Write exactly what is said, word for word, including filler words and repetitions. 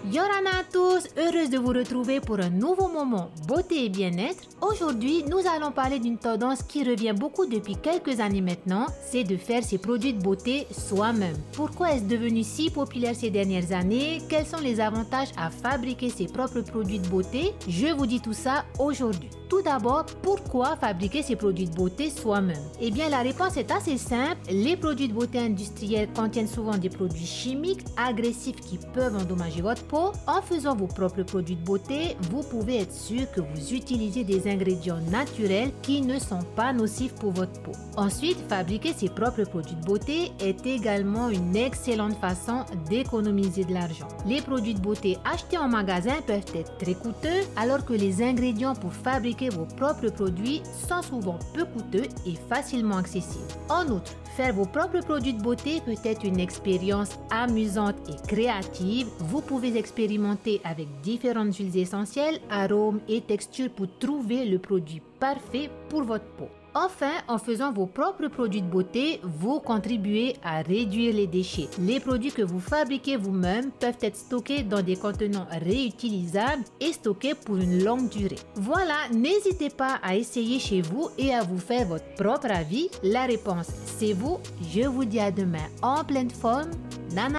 Yorana à tous, heureuse de vous retrouver pour un nouveau moment beauté et bien-être. Aujourd'hui, nous allons parler d'une tendance qui revient beaucoup depuis quelques années maintenant, c'est de faire ses produits de beauté soi-même. Pourquoi est-ce devenu si populaire ces dernières années? Quels sont les avantages à fabriquer ses propres produits de beauté? Je vous dis tout ça aujourd'hui. Tout d'abord, pourquoi fabriquer ses produits de beauté soi-même? Eh bien, la réponse est assez simple. Les produits de beauté industriels contiennent souvent des produits chimiques agressifs qui peuvent endommager votre peau. En faisant vos propres produits de beauté, vous pouvez être sûr que vous utilisez des ingrédients naturels qui ne sont pas nocifs pour votre peau. Ensuite, fabriquer ses propres produits de beauté est également une excellente façon d'économiser de l'argent. Les produits de beauté achetés en magasin peuvent être très coûteux, alors que les ingrédients pour fabriquer vos propres produits sont souvent peu coûteux et facilement accessibles. En outre, faire vos propres produits de beauté peut être une expérience amusante et créative. Vous pouvez expérimenter avec différentes huiles essentielles, arômes et textures pour trouver le produit parfait pour votre peau. Enfin, en faisant vos propres produits de beauté, vous contribuez à réduire les déchets. Les produits que vous fabriquez vous-même peuvent être stockés dans des contenants réutilisables et stockés pour une longue durée. Voilà, n'hésitez pas à essayer chez vous et à vous faire votre propre avis. La réponse, c'est vous. Je vous dis à demain en pleine forme. Nana.